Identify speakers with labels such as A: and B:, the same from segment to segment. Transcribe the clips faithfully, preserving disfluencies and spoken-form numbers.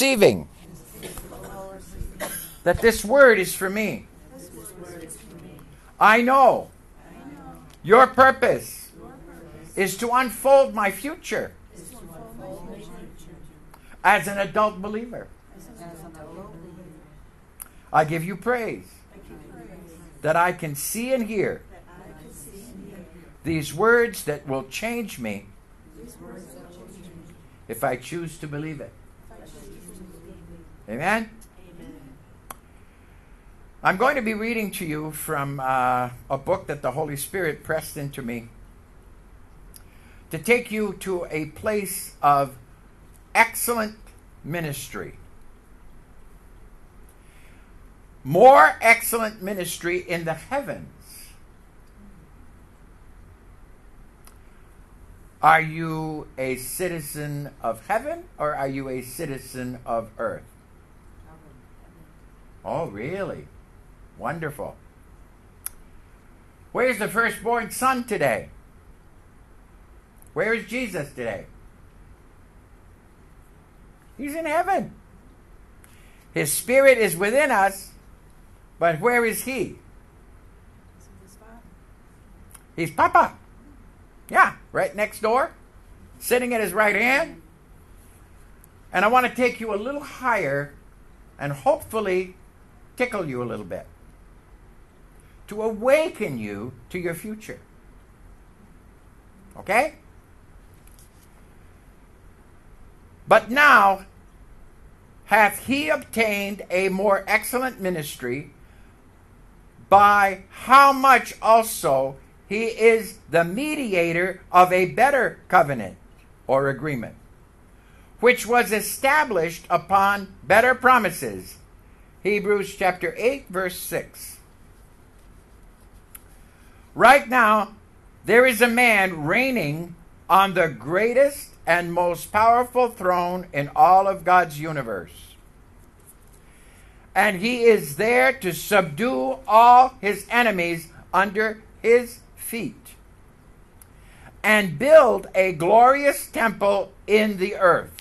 A: receiving that this word is for me. I know your purpose is to unfold my future as an adult believer. I give you praise that I can see and hear these words that will change me if I choose to believe it. Amen? I'm going to be reading to you from uh, a book that the Holy Spirit pressed into me to take you to a place of excellent ministry. More excellent ministry in the heavens. Are you a citizen of heaven or are you a citizen of earth? Oh, really? Wonderful. Where's the firstborn son today? Where is Jesus today? He's in heaven. His spirit is within us, but where is he? He's Papa. Yeah, right next door, sitting at his right hand. And I want to take you a little higher and hopefully tickle you a little bit to awaken you to your future. Okay? But now hath he obtained a more excellent ministry, by how much also he is the mediator of a better covenant or agreement, which was established upon better promises. Hebrews chapter eight, verse six. Right now, there is a man reigning on the greatest and most powerful throne in all of God's universe. And he is there to subdue all his enemies under his feet and build a glorious temple in the earth.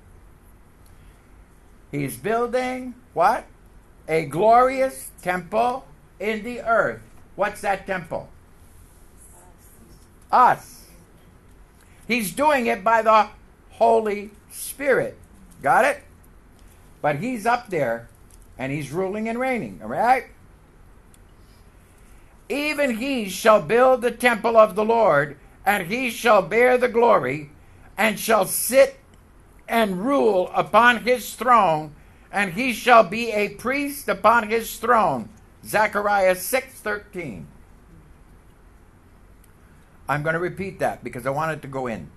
A: He's building what? A glorious temple in the earth. What's that temple? Us. He's doing it by the Holy Spirit. Got it? But he's up there and he's ruling and reigning. All right? Even he shall build the temple of the Lord, and he shall bear the glory, and shall sit and rule upon his throne, and he shall be a priest upon his throne. Zechariah six thirteen. I'm going to repeat that because I want it to go in.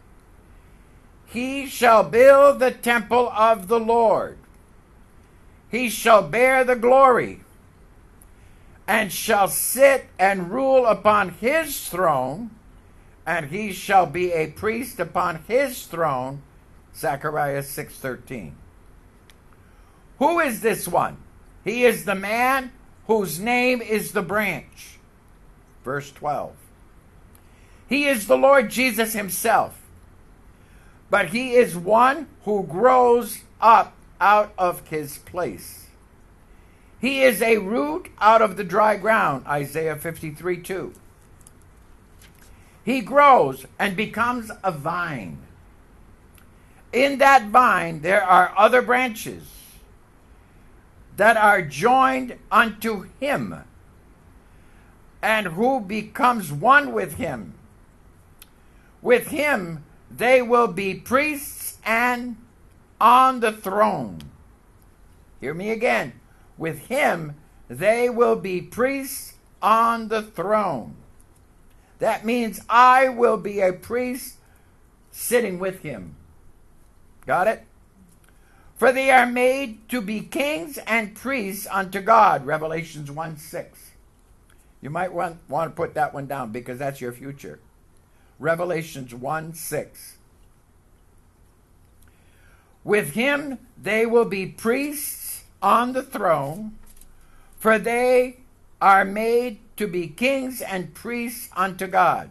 A: He shall build the temple of the Lord. He shall bear the glory, and shall sit and rule upon his throne, and he shall be a priest upon his throne. Zechariah six thirteen. Who is this one? He is the man whose name is the branch. Verse twelve. He is the Lord Jesus himself, but he is one who grows up out of his place. He is a root out of the dry ground, Isaiah fifty-three two. He grows and becomes a vine. In that vine there are other branches that are joined unto him, and who becomes one with him. With him they will be priests and on the throne. Hear me again. With him they will be priests on the throne. That means I will be a priest sitting with him. Got it? For they are made to be kings and priests unto God. Revelations one six. You might want, want to put that one down because that's your future. Revelations one six. With him they will be priests on the throne, for they are made to be kings and priests unto God.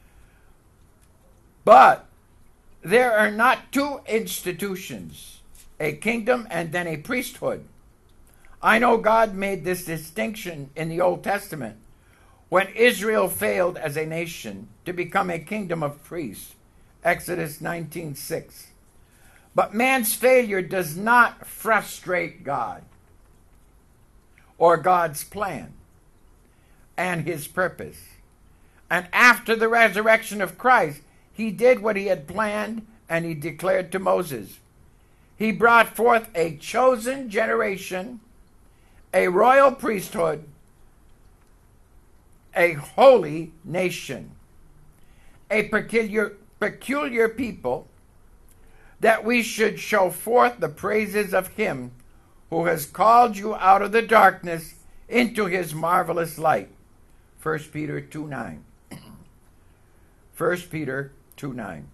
A: But there are not two institutions, a kingdom, and then a priesthood. I know God made this distinction in the Old Testament when Israel failed as a nation to become a kingdom of priests. Exodus nineteen six. But man's failure does not frustrate God or God's plan and his purpose. And after the resurrection of Christ, he did what he had planned, and he declared to Moses. He brought forth a chosen generation, a royal priesthood, a holy nation, a peculiar, peculiar people, that we should show forth the praises of him who has called you out of the darkness into his marvelous light. First Peter two nine. First Peter two nine.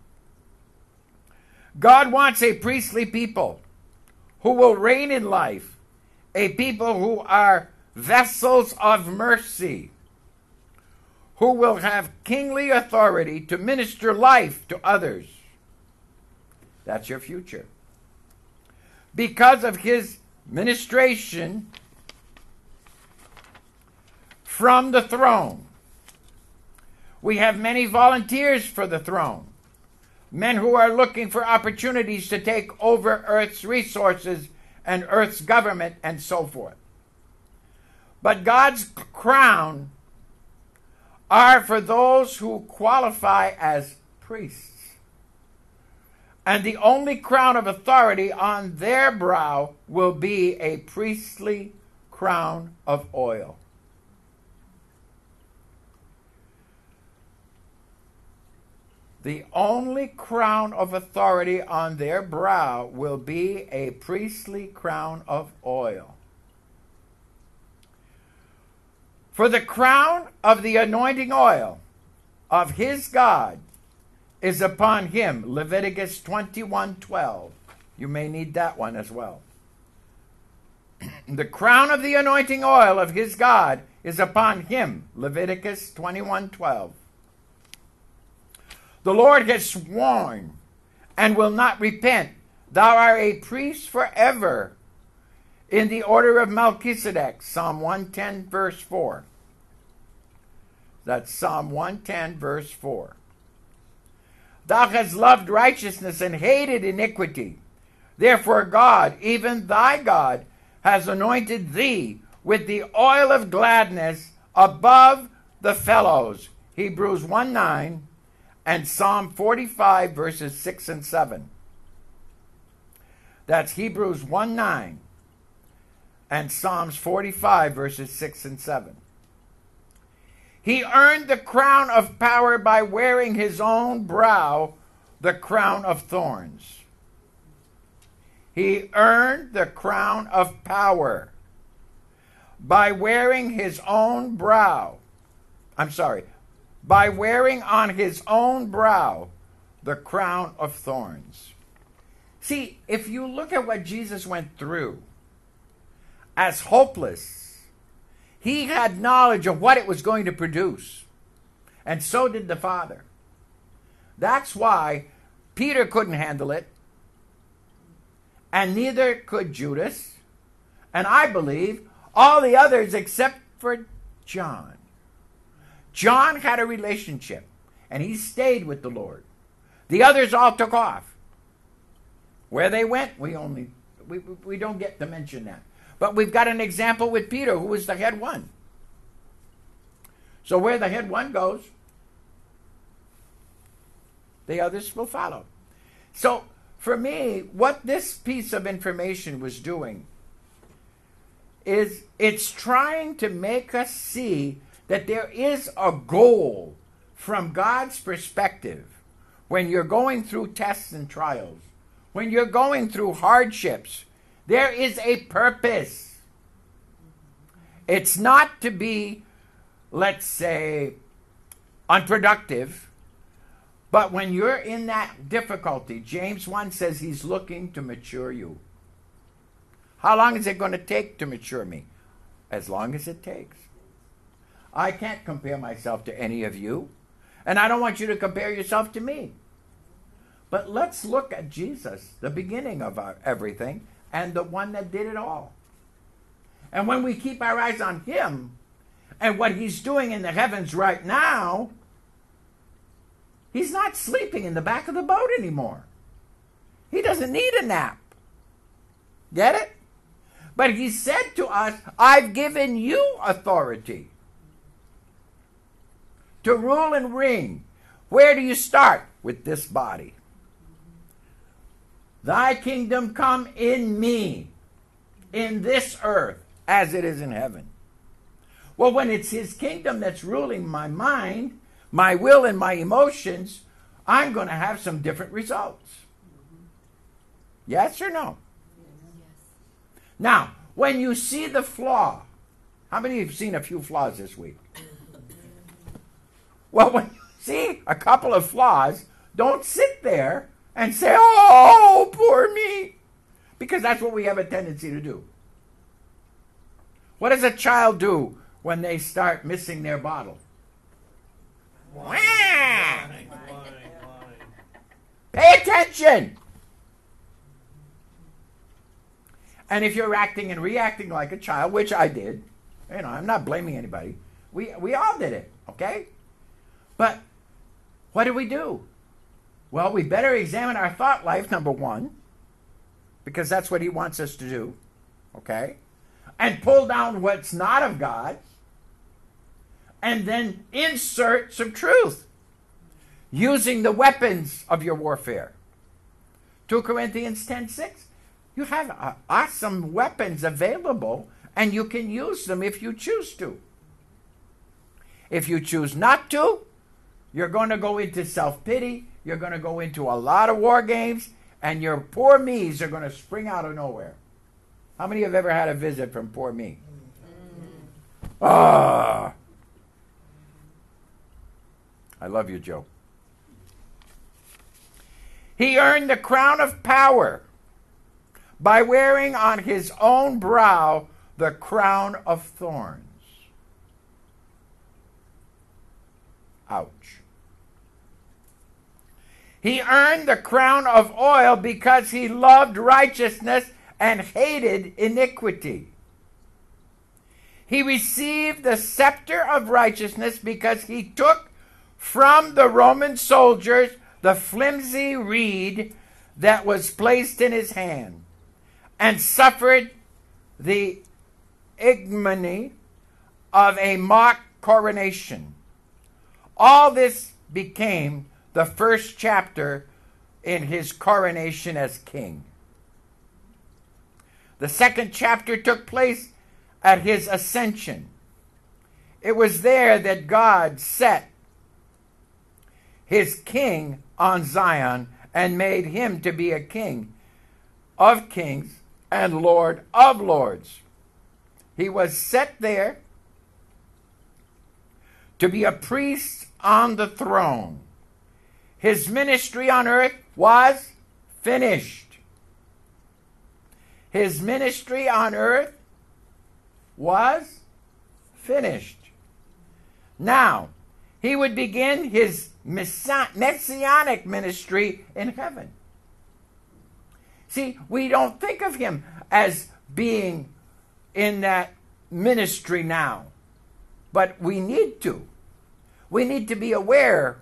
A: God wants a priestly people who will reign in life, a people who are vessels of mercy, who will have kingly authority to minister life to others. That's your future. Because of his ministration from the throne, we have many volunteers for the throne. Men who are looking for opportunities to take over Earth's resources and Earth's government and so forth. But God's crown are for those who qualify as priests. And the only crown of authority on their brow will be a priestly crown of oil. The only crown of authority on their brow will be a priestly crown of oil. For the crown of the anointing oil of his God is upon him. Leviticus twenty-one twelve. You may need that one as well. The crown of the anointing oil of his God is upon him. Leviticus twenty-one twelve. The Lord has sworn and will not repent. Thou art a priest forever in the order of Melchizedek. Psalm one ten verse four. That's Psalm one ten verse four. Thou hast loved righteousness and hated iniquity. Therefore God, even thy God, has anointed thee with the oil of gladness above the fellows. Hebrews one nine and Psalm forty-five verses six and seven. That's Hebrews one nine and Psalms forty-five verses six and seven. He earned the crown of power by wearing his own brow the crown of thorns. He earned the crown of power by wearing his own brow. I'm sorry, by wearing on his own brow the crown of thorns. See, if you look at what Jesus went through as hopeless, he had knowledge of what it was going to produce. And so did the Father. That's why Peter couldn't handle it. And neither could Judas. And I believe all the others except for John. John had a relationship. And he stayed with the Lord. The others all took off. Where they went, we only we, we don't get to mention that. But we've got an example with Peter, who was the head one. So where the head one goes, the others will follow. So for me, what this piece of information was doing is it's trying to make us see that there is a goal from God's perspective when you're going through tests and trials, when you're going through hardships. There is a purpose. It's not to be, let's say, unproductive, but when you're in that difficulty, James one says he's looking to mature you. How long is it going to take to mature me? As long as it takes. I can't compare myself to any of you, and I don't want you to compare yourself to me. But let's look at Jesus, the beginning of our, everything, and the one that did it all. And when we keep our eyes on him and what he's doing in the heavens right now, he's not sleeping in the back of the boat anymore. He doesn't need a nap. Get it? But he said to us, I've given you authority to rule and reign. Where do you start? With this body. Thy kingdom come in me, in this earth, as it is in heaven. Well, when it's his kingdom that's ruling my mind, my will, and my emotions, I'm going to have some different results. Yes or no? Yes. Now, when you see the flaw, how many have seen a few flaws this week? Well, when you see a couple of flaws, don't sit there and say, oh, poor me. Because that's what we have a tendency to do. What does a child do when they start missing their bottle? Wah! Pay attention. And if you're acting and reacting like a child, which I did, you know, I'm not blaming anybody. We, we all did it, okay? But what do we do? Well, we better examine our thought life, number one, because that's what he wants us to do, okay? And pull down what's not of God, and then insert some truth using the weapons of your warfare. Second Corinthians ten six. You have uh, awesome weapons available, and you can use them if you choose to. If you choose not to, you're going to go into self-pity, you're going to go into a lot of war games, and your poor me's are going to spring out of nowhere. How many have ever had a visit from poor me? Ah, I love you, Joe. He earned the crown of power by wearing on his own brow the crown of thorns. Ouch. He earned the crown of oil because he loved righteousness and hated iniquity. He received the scepter of righteousness because he took from the Roman soldiers the flimsy reed that was placed in his hand, and suffered the ignominy of a mock coronation. All this became the first chapter in his coronation as king. The second chapter took place at his ascension. It was there that God set his king on Zion and made him to be a king of kings and Lord of lords. He was set there to be a priest on the throne. His ministry on earth was finished. His ministry on earth was finished. Now, he would begin his messianic ministry in heaven. See, we don't think of him as being in that ministry now, but we need to. We need to be aware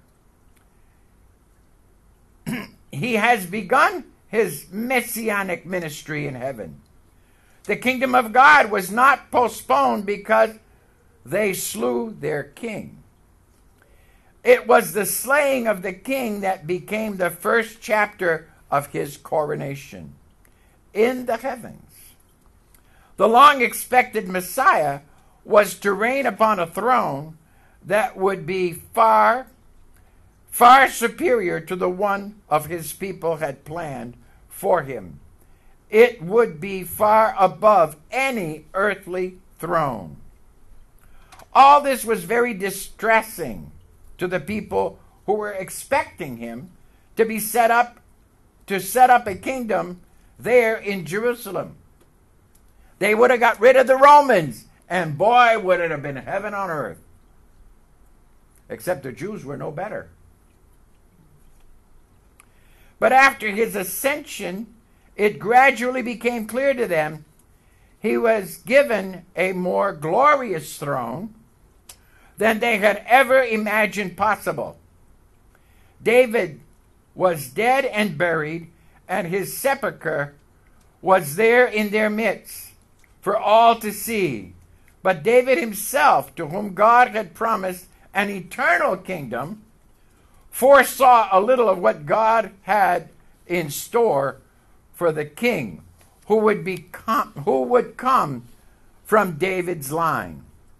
A: he has begun his messianic ministry in heaven. The kingdom of God was not postponed because they slew their king. It was the slaying of the king that became the first chapter of his coronation in the heavens. The long-expected Messiah was to reign upon a throne that would be far, far superior to the one of his people had planned for him. It would be far above any earthly throne. All this was very distressing to the people who were expecting him to be set up, to set up a kingdom there in Jerusalem. They would have got rid of the Romans, and boy, would it have been heaven on earth. Except the Jews were no better. But after his ascension, it gradually became clear to them he was given a more glorious throne than they had ever imagined possible. David was dead and buried, and his sepulchre was there in their midst for all to see. But David himself, to whom God had promised an eternal kingdom, foresaw a little of what God had in store for the king who would become, who would come from David's line.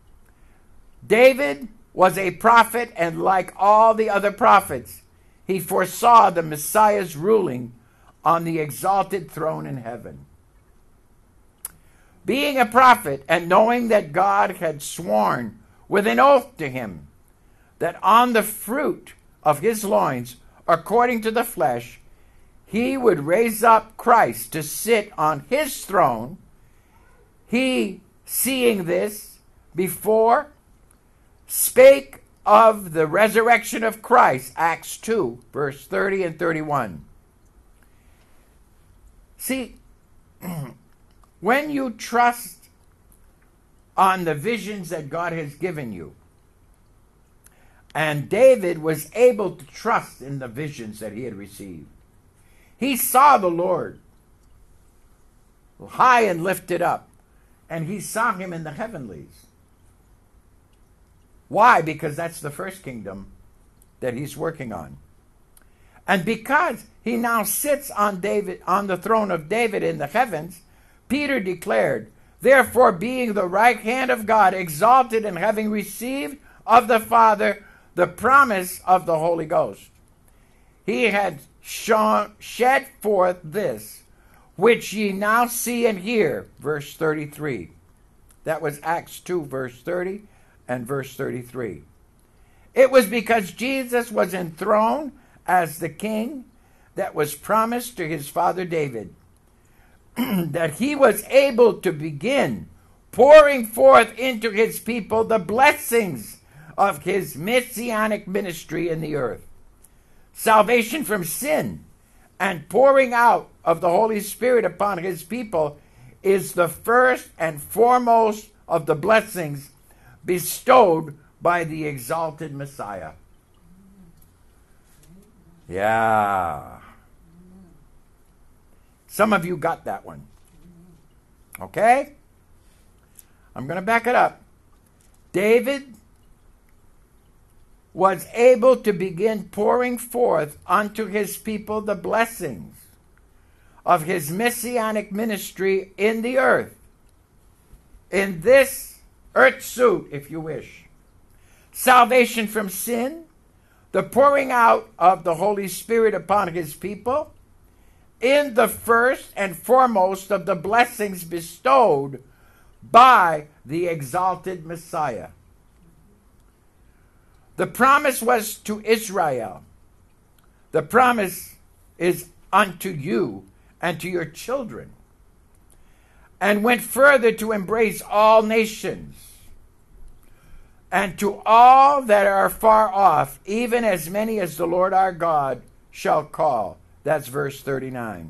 A: David was a prophet, and like all the other prophets, he foresaw the Messiah's ruling on the exalted throne in heaven. Being a prophet and knowing that God had sworn with an oath to him that on the fruit of his loins, according to the flesh, he would raise up Christ to sit on his throne, he, seeing this before, spake of the resurrection of Christ, Acts two, verse thirty and thirty-one. See, when you trust on the visions that God has given you, and David was able to trust in the visions that he had received. He saw the Lord high and lifted up, and he saw him in the heavenlies. Why? Because that's the first kingdom that he's working on. And because he now sits on David, on the throne of David in the heavens, Peter declared, therefore, being the right hand of God, exalted, and having received of the Father the promise of the Holy Ghost, he had shown, shed forth this, which ye now see and hear. Verse thirty-three. That was Acts two, verse thirty and verse thirty-three. It was because Jesus was enthroned as the king that was promised to his father David that he was able to begin pouring forth into his people the blessings of his messianic ministry in the earth. Salvation from sin and pouring out of the Holy Spirit upon his people is the first and foremost of the blessings bestowed by the exalted Messiah. Yeah. Some of you got that one. Okay? I'm going to back it up. David was able to begin pouring forth unto his people the blessings of his messianic ministry in the earth, in this earth suit, if you wish. Salvation from sin, the pouring out of the Holy Spirit upon his people, in the first and foremost of the blessings bestowed by the exalted Messiah. The promise was to Israel. The promise is unto you and to your children, and went further to embrace all nations, and to all that are far off, even as many as the Lord our God shall call. That's verse thirty-nine.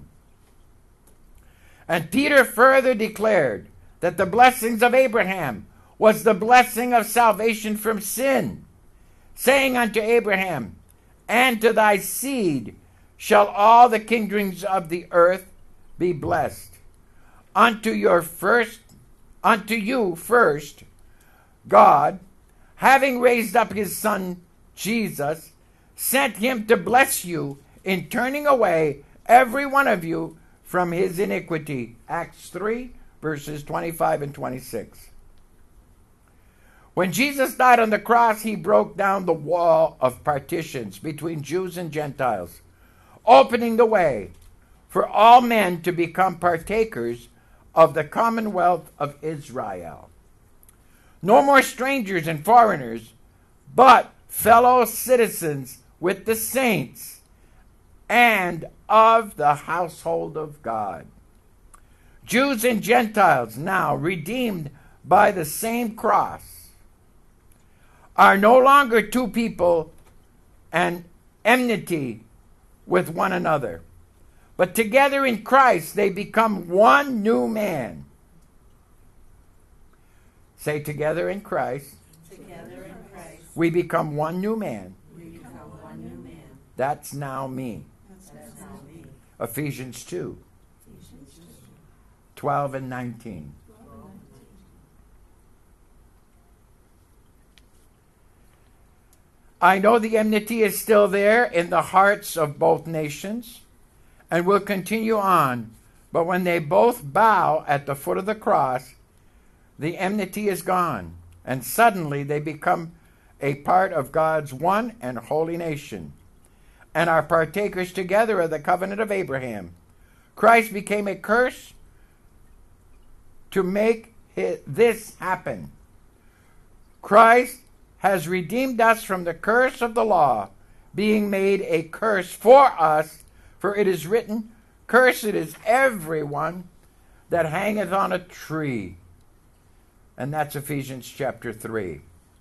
A: And Peter further declared that the blessings of Abraham was the blessing of salvation from sin, saying unto Abraham, and to thy seed shall all the kingdoms of the earth be blessed. Unto your first, unto you first, God, having raised up his son Jesus, sent him to bless you in turning away every one of you from his iniquity. Acts three, verses twenty-five and twenty-six. When Jesus died on the cross, he broke down the wall of partitions between Jews and Gentiles, opening the way for all men to become partakers of the commonwealth of Israel. No more strangers and foreigners, but fellow citizens with the saints and of the household of God. Jews and Gentiles, now redeemed by the same cross, are no longer two people, and enmity with one another. But together in Christ they become one new man. Say, together in Christ,
B: together in Christ,
A: we become one new man.
B: we become one new man.
A: That's now me.
B: That's now me.
A: Ephesians two,
B: Ephesians two.
A: twelve and nineteen. I know the enmity is still there in the hearts of both nations and will continue on. But when they both bow at the foot of the cross, the enmity is gone, and suddenly they become a part of God's one and holy nation, and are partakers together of the covenant of Abraham. Christ became a curse to make this happen. Christ has redeemed us from the curse of the law, being made a curse for us, for it is written, Cursed is everyone that hangeth on a tree. And that's Ephesians chapter three.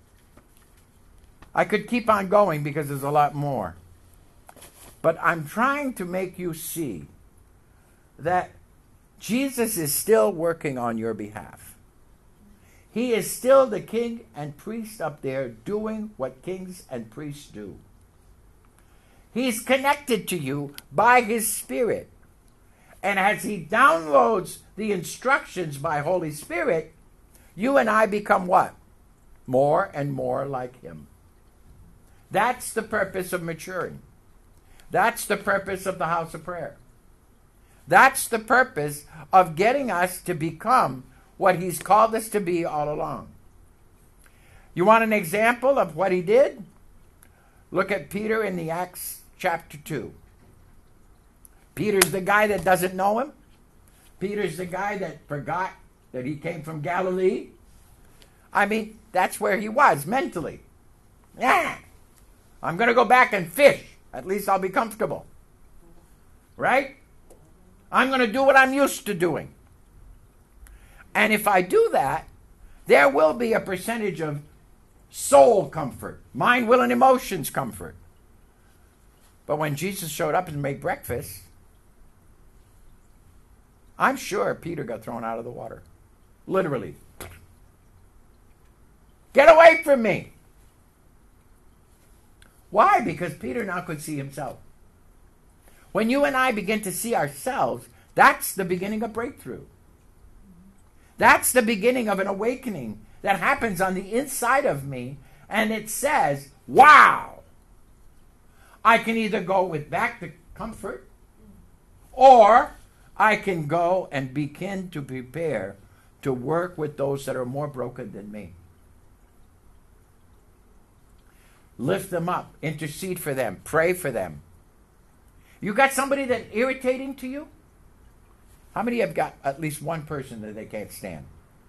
A: I could keep on going because there's a lot more. But I'm trying to make you see that Jesus is still working on your behalf. He is still the king and priest up there doing what kings and priests do. He's connected to you by his Spirit. And as he downloads the instructions by Holy Spirit, you and I become what? More and more like him. That's the purpose of maturing. That's the purpose of the house of prayer. That's the purpose of getting us to become what he's called us to be all along. You want an example of what he did? Look at Peter in the Acts chapter two. Peter's the guy that doesn't know him. Peter's the guy that forgot that he came from Galilee. I mean, that's where he was mentally. Yeah, I'm going to go back and fish. At least I'll be comfortable. Right? I'm going to do what I'm used to doing. And if I do that, there will be a percentage of soul comfort, mind, will, and emotions comfort. But when Jesus showed up and made breakfast, I'm sure Peter got thrown out of the water. Literally. Get away from me. Why? Because Peter now could see himself. When you and I begin to see ourselves, that's the beginning of breakthrough. That's the beginning of an awakening that happens on the inside of me, and it says, wow, I can either go with back to comfort, or I can go and begin to prepare to work with those that are more broken than me. Lift them up, intercede for them, pray for them. You got somebody that's irritating to you? How many have got at least one person that they can't stand?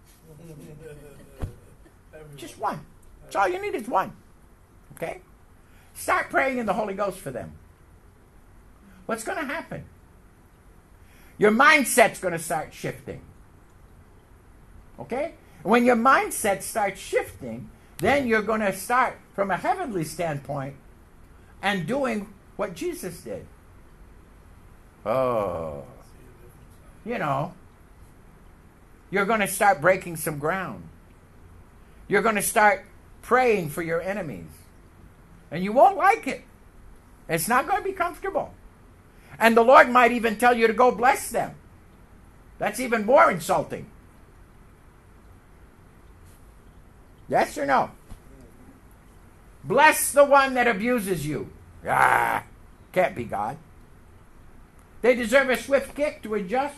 A: Just one. That's all you need is one. Okay? Start praying in the Holy Ghost for them. What's going to happen? Your mindset's going to start shifting. Okay? When your mindset starts shifting, then you're going to start from a heavenly standpoint and doing what Jesus did. Oh. You know, you're going to start breaking some ground. You're going to start praying for your enemies. And you won't like it. It's not going to be comfortable. And the Lord might even tell you to go bless them. That's even more insulting. Yes or no? Bless the one that abuses you. Ah, can't be God. They deserve a swift kick to adjust.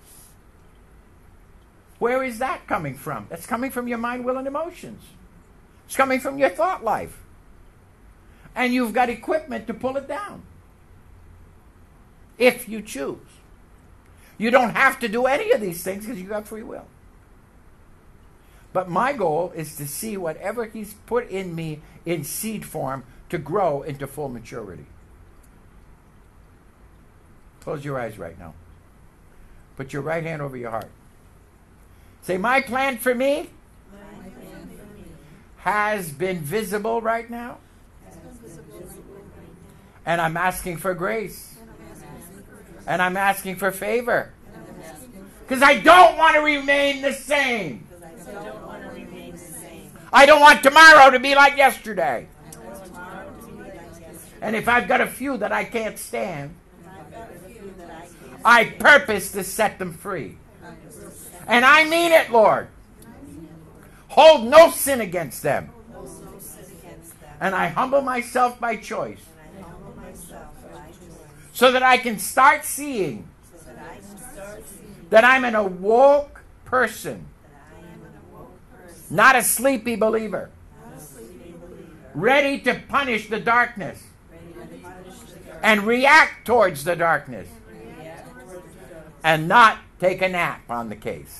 A: Where is that coming from? That's coming from your mind, will, and emotions. It's coming from your thought life. And you've got equipment to pull it down. If you choose. You don't have to do any of these things because you got free will. But my goal is to see whatever he's put in me in seed form to grow into full maturity. Close your eyes right now. Put your right hand over your heart. Say, my plan for me,
B: My plan for me
A: has been visible right now.
B: has been visible right
A: And I'm asking for grace. And I'm asking for favor. Because I don't want to remain the same.
B: Because I don't want to remain the same.
A: I don't want tomorrow to be like yesterday.
B: I want tomorrow to be like yesterday.
A: And if I've got a few that I can't stand,
B: And I've got a few that I can't
A: I purpose to set them free. And I mean it, Lord. Hold no sin against them.
B: hold no sin against them.
A: And I humble myself by choice
B: And I humble myself by choice.
A: so that I can start seeing
B: So that I can start seeing
A: that I'm an awoke person,
B: that I am an awoke person.
A: not a sleepy believer,
B: Not a sleeping believer.
A: ready to punish the darkness
B: Ready to punish the dark.
A: and react towards the darkness
B: And react towards the dark.
A: and not take a nap on the case.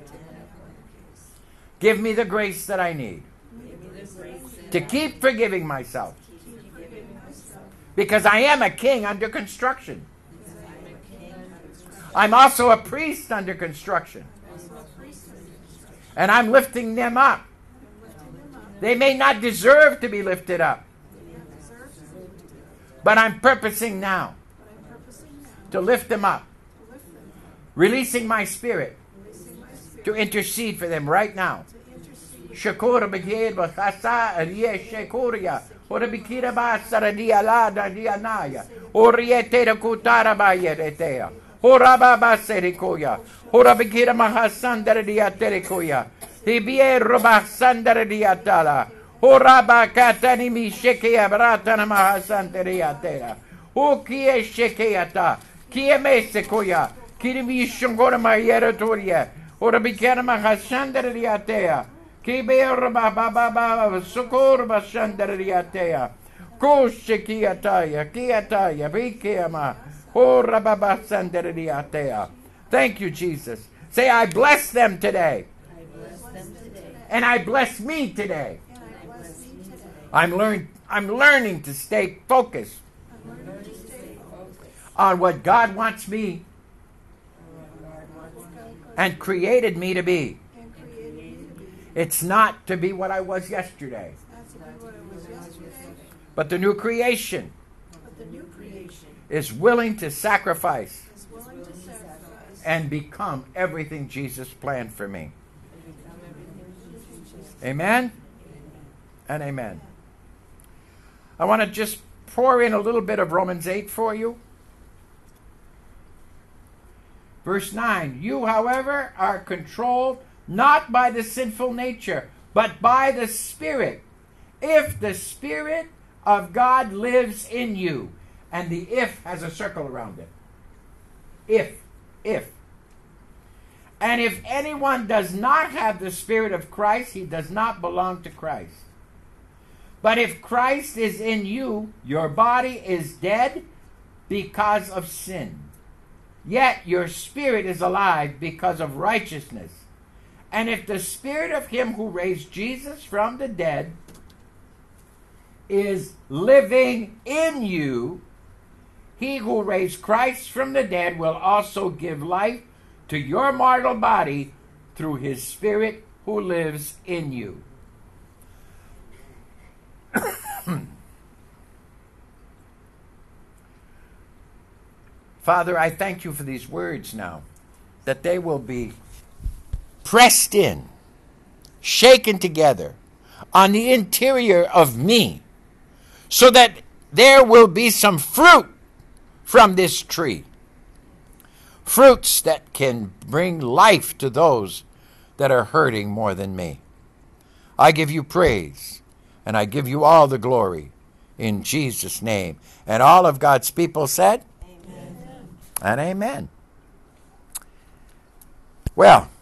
A: Give me the grace that I need
B: Give me the grace and
A: to keep forgiving myself
B: keep forgiving myself.
A: because I am a king under construction.
B: Because I am a king under construction.
A: I'm also a priest under construction.
B: Also a priest under construction.
A: And I'm lifting them up. They may not deserve to be lifted up, but I'm purposing now to lift them up, releasing my spirit to intercede for them right now. Shakura begid bachasa ariye shakuria ora bikira ba saradia la da dianaya oriete da kutara ba yeretea ora baba serikoya ora bikira mahasandara dia terikoya hibie roba sandara dia tala ora ba katani mi shekia bratana mahasandaria tera o kie shekiata kie mesekoya kirimi shongora ma yeratoria ora bikira mahasandara dia tea Kiber ba ba ba ba sukor ba shandariatea. Koshikiataya kiataya bikema. Ora ba ba shandariatea. Thank you, Jesus. Say, I bless them today.
B: I bless them today.
A: And I bless me today.
B: And I bless me today.
A: I'm learn I'm learning to stay focused
B: I'm learning to stay focused
A: on what God wants me
B: on what God wants me
A: and created me to be.
B: and created me to be.
A: It's not to be what I was yesterday,
B: That's not what I was yesterday.
A: but the new creation
B: But the new creation
A: is willing to sacrifice
B: is willing to sacrifice
A: and become everything Jesus planned for me.
B: and become everything Jesus.
A: Amen and amen. I want to just pour in a little bit of Romans eight for you. Verse nine, you, however, are controlled not by the sinful nature, but by the Spirit. If the Spirit of God lives in you. And the if has a circle around it. If, if. And if anyone does not have the Spirit of Christ, he does not belong to Christ. But if Christ is in you, your body is dead because of sin. Yet your spirit is alive because of righteousness. And if the Spirit of him who raised Jesus from the dead is living in you, he who raised Christ from the dead will also give life to your mortal body through his Spirit who lives in you. Father, I thank you for these words now, that they will be pressed in, shaken together on the interior of me, so that there will be some fruit from this tree. Fruits that can bring life to those that are hurting more than me. I give you praise, and I give you all the glory in Jesus' name. And all of God's people said,
B: Amen.
A: and amen. Well,